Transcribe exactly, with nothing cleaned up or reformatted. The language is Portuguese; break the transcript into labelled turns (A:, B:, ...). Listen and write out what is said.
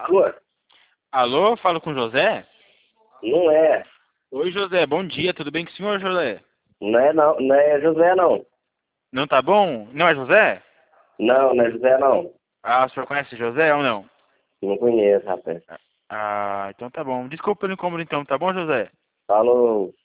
A: Alô?
B: Alô, falo com José?
A: Não é.
B: Oi, José, bom dia, tudo bem com o senhor, José?
A: Não é não, não é José não.
B: Não tá bom? Não é José?
A: Não, não é José não.
B: Ah, o senhor conhece José ou não?
A: Não conheço, rapaz.
B: Ah, então tá bom. Desculpa pelo incômodo então, tá bom, José?
A: Falou.